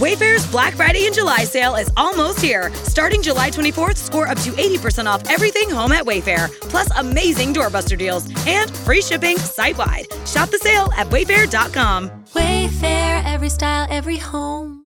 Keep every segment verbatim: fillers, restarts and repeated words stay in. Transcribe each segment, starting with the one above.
Wayfair's Black Friday and July sale is almost here. Starting July twenty-fourth, score up to eighty percent off everything home at Wayfair, plus amazing doorbuster deals and free shipping site-wide. Shop the sale at wayfair dot com. Wayfair, every style, every home.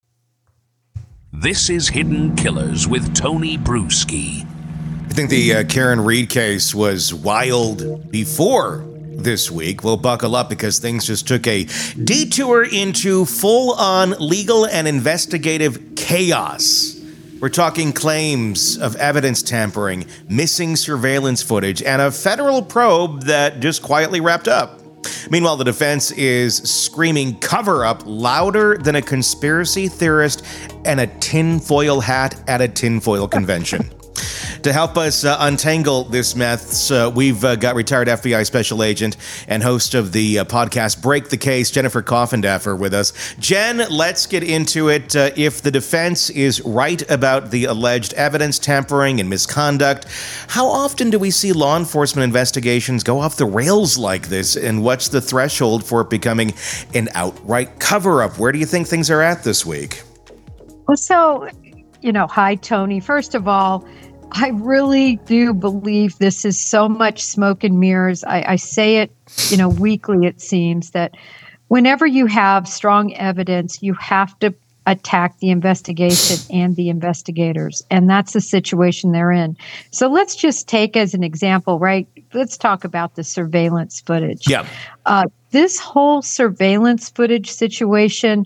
This is Hidden Killers with Tony Bruschi. I think the uh, Karen Read case was wild before this week. We'll buckle up because things just took a detour into full-on legal and investigative chaos. We're talking claims of evidence tampering, missing surveillance footage, and a federal probe that just quietly wrapped up. Meanwhile, the defense is screaming cover-up louder than a conspiracy theorist and a tinfoil hat at a tinfoil convention. To help us uh, untangle this mess, uh, we've uh, got retired F B I special agent and host of the uh, podcast Break the Case, Jennifer Coffindaffer, with us. Jen, let's get into it. Uh, if the defense is right about the alleged evidence tampering and misconduct, how often do we see law enforcement investigations go off the rails like this? And what's the threshold for it becoming an outright cover-up? Where do you think things are at this week? Well, so, you know, hi, Tony. First of all, I really do believe this is so much smoke and mirrors. I, I say it, you know, weekly, it seems, that whenever you have strong evidence, you have to attack the investigation and the investigators. And that's the situation they're in. So let's just take as an example, right? Let's talk about the surveillance footage. Yeah. Uh, this whole surveillance footage situation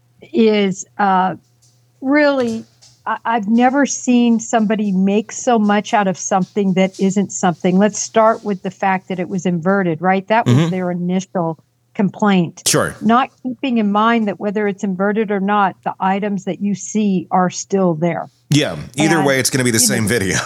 is uh, really... I've never seen somebody make so much out of something that isn't something. Let's start with the fact that it was inverted, right? That was mm-hmm. their initial complaint. Sure. Not keeping in mind that whether it's inverted or not, the items that you see are still there. Yeah. Either and way, it's going to be the same video.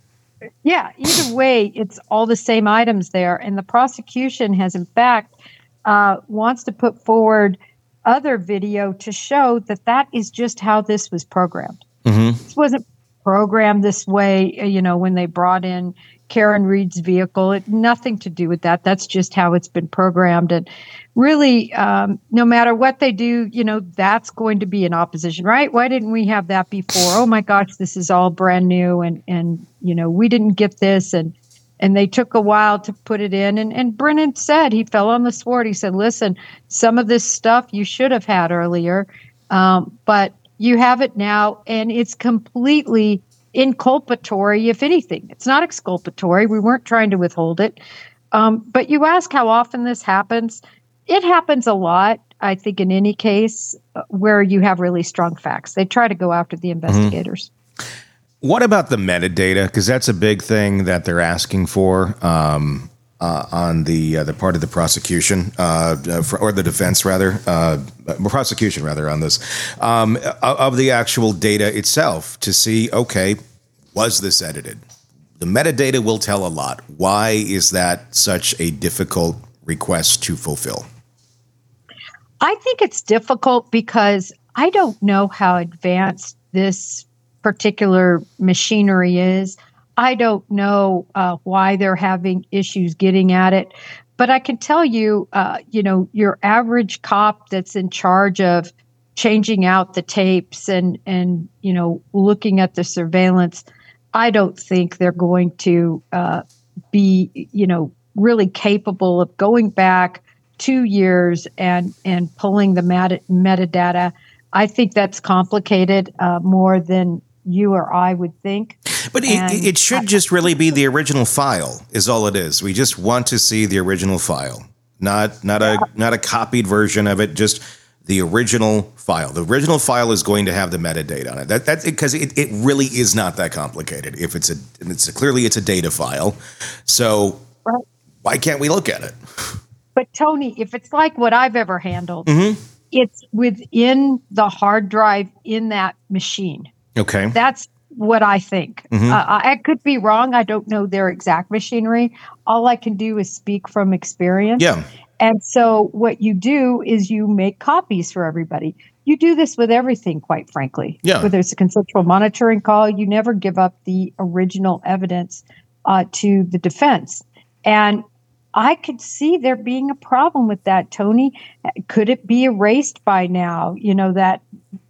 Yeah. Either way, it's all the same items there. And the prosecution has, in fact, uh, wants to put forward other video to show that that is just how this was programmed. Mm-hmm. This wasn't programmed this way, you know, when they brought in Karen Read's vehicle. It nothing to do with that. That's just how it's been programmed. And really, um, no matter what they do, you know, that's going to be an opposition, right? Why didn't we have that before? Oh my gosh, this is all brand new, and and you know, we didn't get this, and and they took a while to put it in. And and Brennan said, he fell on the sword. He said, listen, some of this stuff you should have had earlier, um, but you have it now, and it's completely inculpatory, if anything. It's not exculpatory. We weren't trying to withhold it. Um, but you ask how often this happens. It happens a lot, I think, in any case where you have really strong facts. They try to go after the investigators. Mm-hmm. What about the metadata? Because that's a big thing that they're asking for. Um Uh, on the uh, the part of the prosecution, uh, for, or the defense, rather, uh, prosecution, rather, on this, um, of the actual data itself to see, okay, was this edited? The metadata will tell a lot. Why is that such a difficult request to fulfill? I think it's difficult because I don't know how advanced this particular machinery is. I don't know uh, why they're having issues getting at it, but I can tell you, uh, you know, your average cop that's in charge of changing out the tapes and, and you know, looking at the surveillance, I don't think they're going to uh, be, you know, really capable of going back two years and, and pulling the meta- metadata. I think that's complicated uh, more than you or I would think. But it, it should just really be the original file is all it is. We just want to see the original file, not not a not a copied version of it, just the original file. The original file is going to have the metadata on it. That that's because it, it really is not that complicated. If it's a it's a, clearly it's a data file. So right. Why can't we look at it? But Tony, if it's like what I've ever handled, mm-hmm. it's within the hard drive in that machine. Okay. That's what I think. Mm-hmm. Uh, I could be wrong. I don't know their exact machinery. All I can do is speak from experience. Yeah. And so what you do is you make copies for everybody. You do this with everything, quite frankly. Yeah. Whether it's a consensual monitoring call, you never give up the original evidence uh, to the defense. And I could see there being a problem with that, Tony. Could it be erased by now? You know, that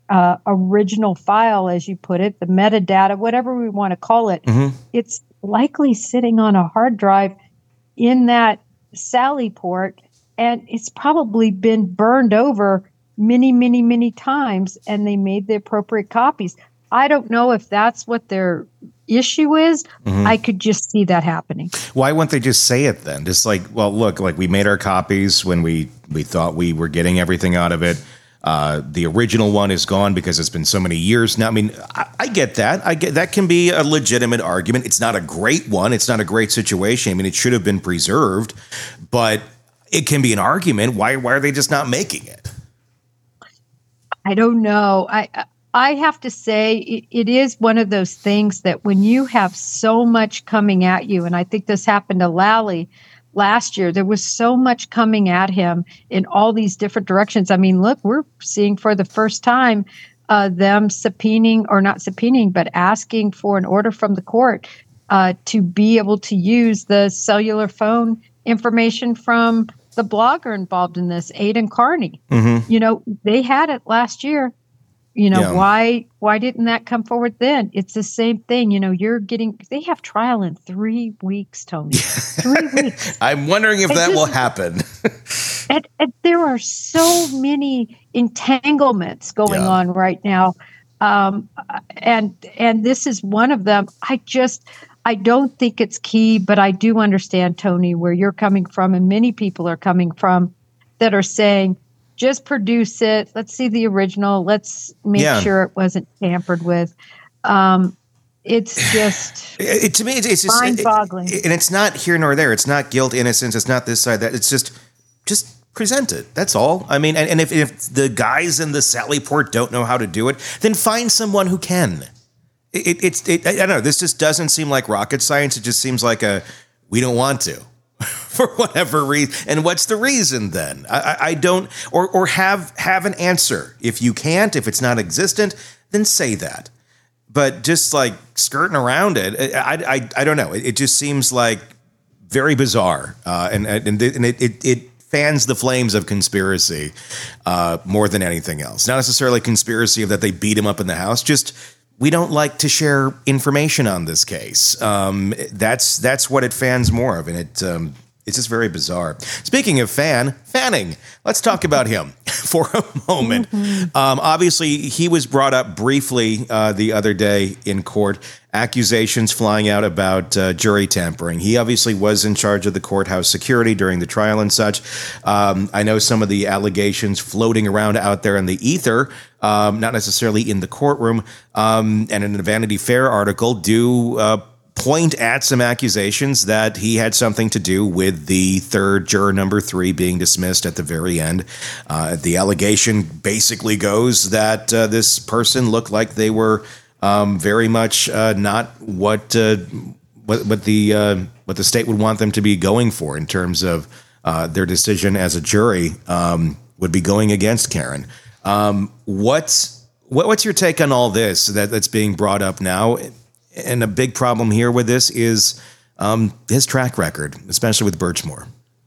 uh, original file, as you put it, the metadata, whatever we want to call it, Mm-hmm. it's likely sitting on a hard drive in that Sally port, and it's probably been burned over many, many, many times, and they made the appropriate copies. I don't know if that's what their issue is. Mm-hmm. I could just see that happening. Why wouldn't they just say it then? Just like, well, look, like we made our copies when we, we thought we were getting everything out of it. Uh, the original one is gone because it's been so many years now. I mean, I, I get that. I get that can be a legitimate argument. It's not a great one. It's not a great situation. I mean, it should have been preserved, but it can be an argument. Why? Why are they just not making it? I don't know. I I have to say it, it is one of those things that when you have so much coming at you, and I think this happened to Lally last year, there was so much coming at him in all these different directions. I mean, look, we're seeing for the first time uh, them subpoenaing, or not subpoenaing, but asking for an order from the court uh, to be able to use the cellular phone information from the blogger involved in this, Aidan Carney. Mm-hmm. You know, they had it last year. You know, Yeah. why why didn't that come forward then? It's the same thing. You know, you're getting, they have trial in three weeks, Tony. Three weeks. I'm wondering if It that just- will happen. And, and there are so many entanglements going Yeah. on right now. Um, and and this is one of them. I just, I don't think it's key, but I do understand, Tony, where you're coming from, and many people are coming from that are saying, just produce it. Let's see the original. Let's make Yeah. sure it wasn't tampered with. Um, it's just It, it- to me, it's, it's just mind-boggling. it- and it's not here nor there. It's not guilt, innocence. It's not this side, that. It's just, just present it. That's all. I mean, and, and if, if the guys in the Sally port don't know how to do it, then find someone who can. It, it, it's, it, I don't know. This just doesn't seem like rocket science. It just seems like a, we don't want to. For whatever reason. And what's the reason then? I, I, I don't, or or have have an answer. If you can't, if it's not existent, then say that. But just like skirting around it, I I, I don't know. It, it just seems like very bizarre, uh, and and, and it, it it fans the flames of conspiracy uh, more than anything else. Not necessarily conspiracy of that they beat him up in the house. Just we don't like to share information on this case. Um, that's that's what it fans more of, and it um, it's just very bizarre. Speaking of fan, Fanning, let's talk about him for a moment. Mm-hmm. Um, obviously, he was brought up briefly uh, the other day in court. Accusations flying out about uh, jury tampering. He obviously was in charge of the courthouse security during the trial and such. Um, I know some of the allegations floating around out there in the ether, um, not necessarily in the courtroom, um, and in a Vanity Fair article do uh, point at some accusations that he had something to do with the third juror number three being dismissed at the very end. Uh, the allegation basically goes that uh, this person looked like they were um, very much uh, not what, uh, what what the uh, what the state would want them to be going for in terms of uh, their decision as a jury um, would be going against Karen. Um, what's what, what's your take on all this that, that's being brought up now? And a big problem here with this is um, his track record, especially with Birchmore.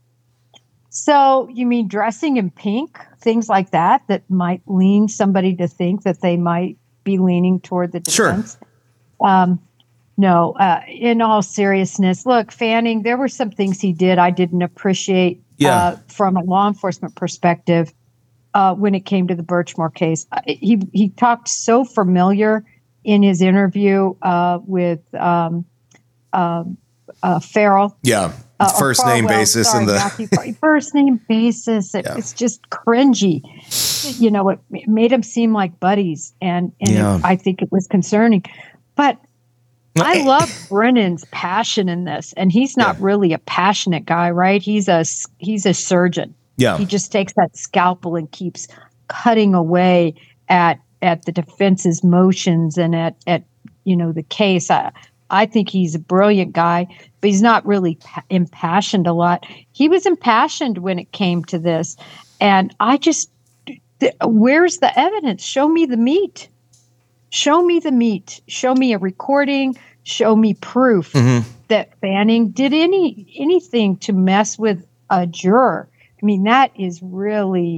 So you mean dressing in pink, things like that, that might lean somebody to think that they might be leaning toward the defense? Sure. Um, no, uh, in all seriousness, look, Fanning, there were some things he did I didn't appreciate yeah. uh, from a law enforcement perspective uh, when it came to the Birchmore case. He he talked so familiar in his interview uh, with um, uh, uh, Farrell. Yeah, uh, first Farwell, name basis. Sorry, in the Matthew, first name basis. It, yeah. It's just cringy. You know, it, it made them seem like buddies, and, and yeah. it, I think it was concerning. But I love Brennan's passion in this, and he's not yeah. really a passionate guy, right? He's a he's a surgeon. Yeah, he just takes that scalpel and keeps cutting away at at the defense's motions and at, at you know, the case. I, I think he's a brilliant guy, but he's not really pa- impassioned a lot. He was impassioned when it came to this. And I just, th- where's the evidence? Show me the meat. Show me the meat. Show me a recording. Show me proof mm-hmm. that Fanning did any anything to mess with a juror. I mean, that is really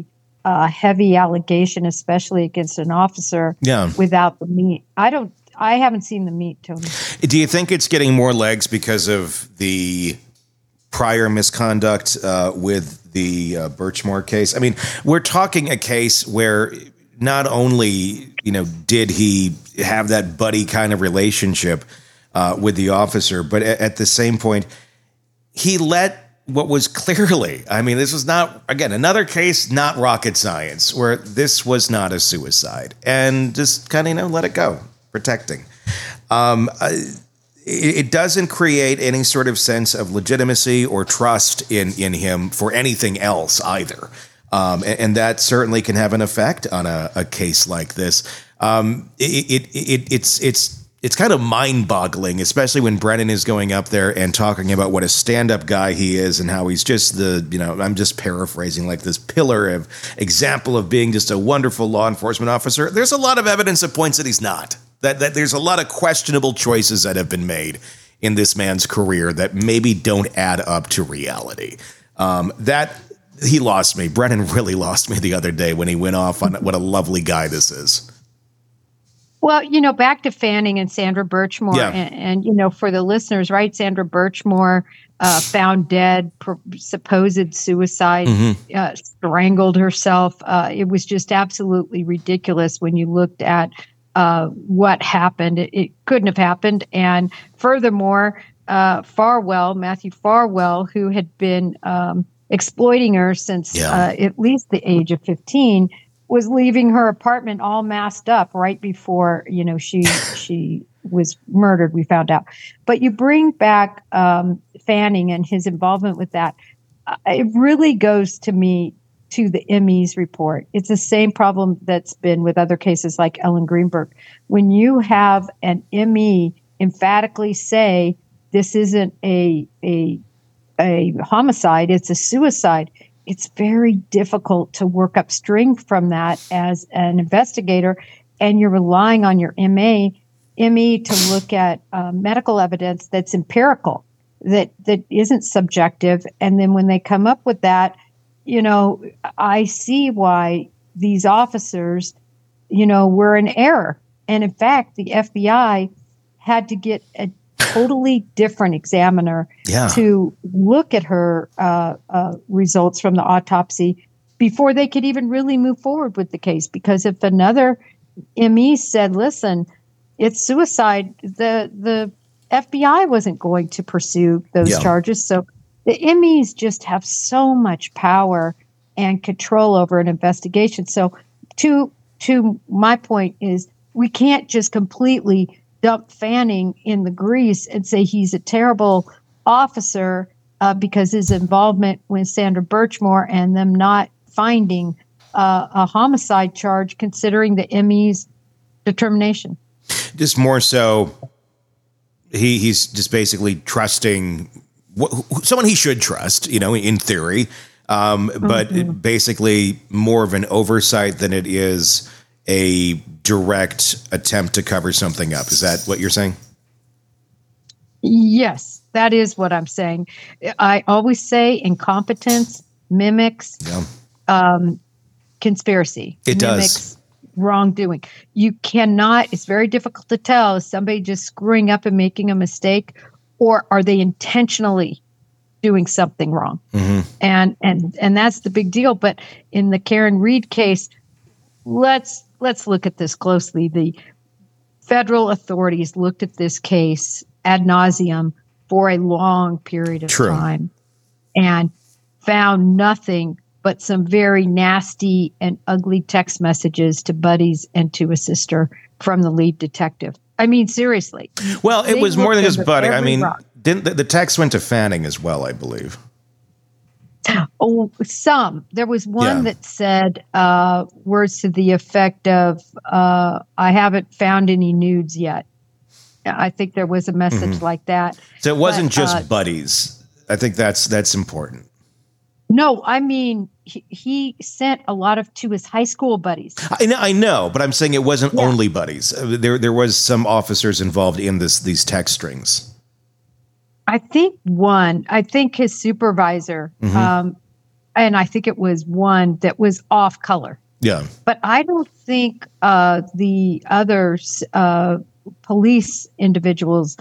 a heavy allegation, especially against an officer, Yeah. without the meat. I don't. I haven't seen the meat, Tony. Do you think it's getting more legs because of the prior misconduct uh, with the uh, Birchmore case? I mean, we're talking a case where not only, you know, did he have that buddy kind of relationship uh, with the officer, but at, at the same point, he let what was clearly, I mean, this was not, again, another case, not rocket science, where this was not a suicide, and just kind of, you know, let it go, protecting. Um, uh, it, it doesn't create any sort of sense of legitimacy or trust in, in him for anything else either. Um, and, and that certainly can have an effect on a, a case like this. Um, it, it, it, it's, it's, it's kind of mind-boggling, especially when Brennan is going up there and talking about what a stand-up guy he is and how he's just the, you know, I'm just paraphrasing, like this pillar of example of being just a wonderful law enforcement officer. There's a lot of evidence that points that he's not. That, that there's a lot of questionable choices that have been made in this man's career that maybe don't add up to reality. Um, that he lost me. Brennan really lost me the other day when he went off on what a lovely guy this is. Well, you know, back to Fanning and Sandra Birchmore, Yeah. and, and, you know, for the listeners, right? Sandra Birchmore uh, found dead, pr- supposed suicide, Mm-hmm. uh, strangled herself. Uh, it was just absolutely ridiculous when you looked at uh, what happened. It, it couldn't have happened. And furthermore, uh, Farwell, Matthew Farwell, who had been um, exploiting her since Yeah. uh, at least the age of fifteen, was leaving her apartment all masked up right before, you know, she she was murdered, we found out. But you bring back um, Fanning and his involvement with that. Uh, it really goes to me to the M E's report. It's the same problem that's been with other cases like Ellen Greenberg. When you have an M E emphatically say this isn't a a a homicide, it's a suicide, it's very difficult to work upstream from that as an investigator, and you're relying on your M A, M E to look at uh, medical evidence that's empirical, that that isn't subjective. And then when they come up with that, you know, I see why these officers, you know, were in error. And in fact, the F B I had to get a totally different examiner Yeah. to look at her uh, uh, results from the autopsy before they could even really move forward with the case. Because if another M E said, listen, it's suicide, the the F B I wasn't going to pursue those Yeah. charges. So the M Es just have so much power and control over an investigation. So to to my point is we can't just completely dump Fanning in the grease and say he's a terrible officer uh, because his involvement with Sandra Birchmore and them not finding uh, a homicide charge considering the M E's determination. Just more so, he he's just basically trusting wh- wh- someone he should trust, you know, in theory, um, but Mm-hmm. it basically more of an oversight than it is a direct attempt to cover something up. Is that what you're saying? Yes, that is what I'm saying. I always say incompetence mimics Yeah. um, conspiracy. It does. Mimics wrongdoing. You cannot, it's very difficult to tell, is somebody just screwing up and making a mistake, or are they intentionally doing something wrong? Mm-hmm. And and and that's the big deal. But in the Karen Reed case, let's let's look at this closely. The federal authorities looked at this case ad nauseum for a long period of True. time and found nothing but some very nasty and ugly text messages to buddies and to a sister from the lead detective. I mean, seriously. Well, it They was more than looked just under Buddy. I every mean, rock. didn't the, the text went to Fanning as well, I believe. Oh, some. There was one Yeah. that said uh, words to the effect of, uh, I haven't found any nudes yet. I think there was a message Mm-hmm. like that. So it wasn't But, just uh, buddies. I think that's that's important. No, I mean, he, he sent a lot of to his high school buddies. I know, I know, but I'm saying it wasn't Yeah. only buddies. Uh, There there was some officers involved in this these text strings. I think one, I think his supervisor, Mhm. um, and I think it was one that was off color. Yeah. But I don't think uh, the other uh, police individuals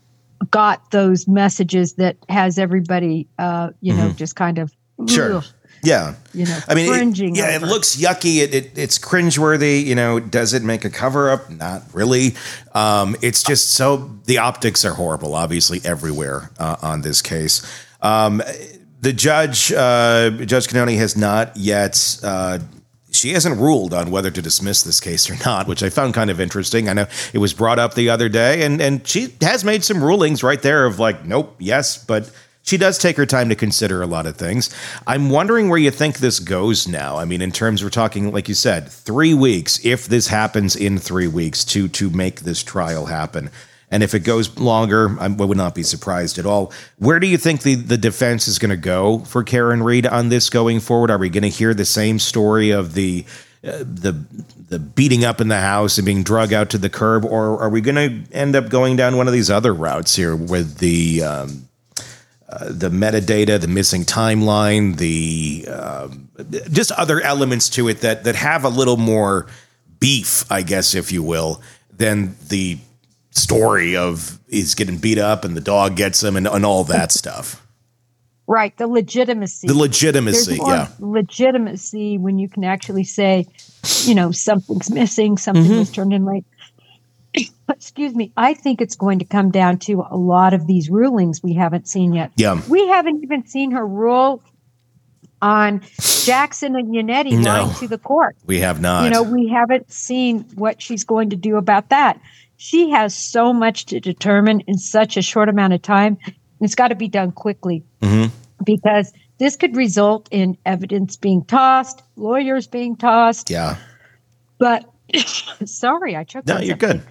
got those messages that has everybody, uh, you know, mm-hmm. just kind of sure. Ugh, yeah. You know, I mean, cringing. It, yeah, over. It looks yucky. It, it it's cringeworthy. You know, does it make a cover up? Not really. Um, it's just so the optics are horrible. Obviously, everywhere uh, on this case. Um, the judge, uh, Judge Cannone, has not yet. Uh, She hasn't ruled on whether to dismiss this case or not, which I found kind of interesting. I know it was brought up the other day, and, and she has made some rulings right there of like, nope, yes, but she does take her time to consider a lot of things. I'm wondering where you think this goes now. I mean, in terms we're talking, like you said, three weeks, if this happens in three weeks to to make this trial happen. And if it goes longer, I would not be surprised at all. Where do you think the, the defense is going to go for Karen Read on this going forward? Are we going to hear the same story of the uh, the the beating up in the house and being drug out to the curb, or are we going to end up going down one of these other routes here with the um, uh, the metadata, the missing timeline, the um, just other elements to it that that have a little more beef, I guess, if you will, than the story of he's getting beat up and the dog gets him and, and all that stuff. Right. The legitimacy. The legitimacy. There's more yeah. legitimacy when you can actually say, you know, something's missing, something mm-hmm. was turned in late. Excuse me. I think it's going to come down to a lot of these rulings we haven't seen yet. Yeah. We haven't even seen her rule on Jackson and Yannetti no, going to the court. We have not. You know, we haven't seen what she's going to do about that. She has so much to determine in such a short amount of time. It's got to be done quickly mm-hmm. because this could result in evidence being tossed, lawyers being tossed. Yeah. But sorry, I choked. No, you're good.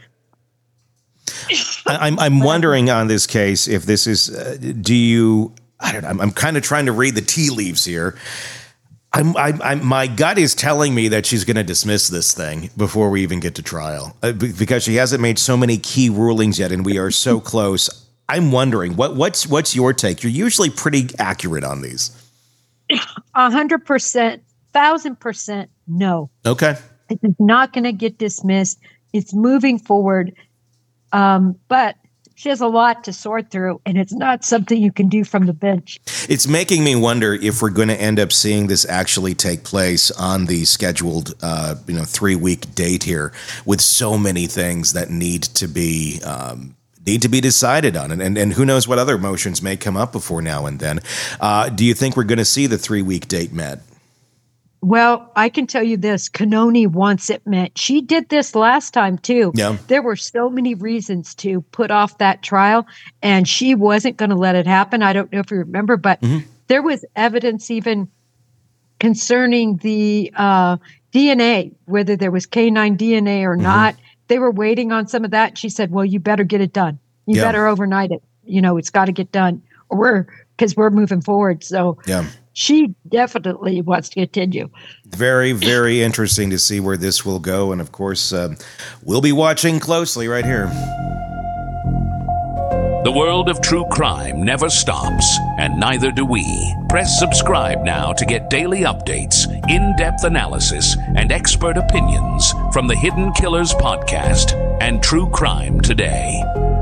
I, I'm I'm wondering on this case if this is. Uh, do you? I don't know. I'm, I'm kind of trying to read the tea leaves here. I'm, I'm, I'm, my gut is telling me that she's going to dismiss this thing before we even get to trial uh, b- because she hasn't made so many key rulings yet, and we are so close. I'm wondering what what's what's your take? You're usually pretty accurate on these. A hundred percent, thousand percent, no. Okay, it is not going to get dismissed. It's moving forward, um, but she has a lot to sort through, and it's not something you can do from the bench. It's making me wonder if we're going to end up seeing this actually take place on the scheduled, uh, you know, three-week date here, with so many things that need to be um, need to be decided on, and, and and who knows what other motions may come up before now and then. Uh, do you think we're going to see the three-week date met? Well, I can tell you this, Cannone wants it met. She did this last time too. Yeah. There were so many reasons to put off that trial, and she wasn't going to let it happen. I don't know if you remember, but mm-hmm. there was evidence even concerning the uh, D N A, whether there was canine D N A or mm-hmm. not. They were waiting on some of that. She said, well, you better get it done. You yeah. better overnight it. You know, it's got to get done, or we're because we're moving forward. So yeah. She definitely wants to continue. Very, very interesting to see where this will go. And of course, uh, we'll be watching closely right here. The world of true crime never stops, and neither do we. Press subscribe now to get daily updates, in-depth analysis, and expert opinions from the Hidden Killers podcast and True Crime Today.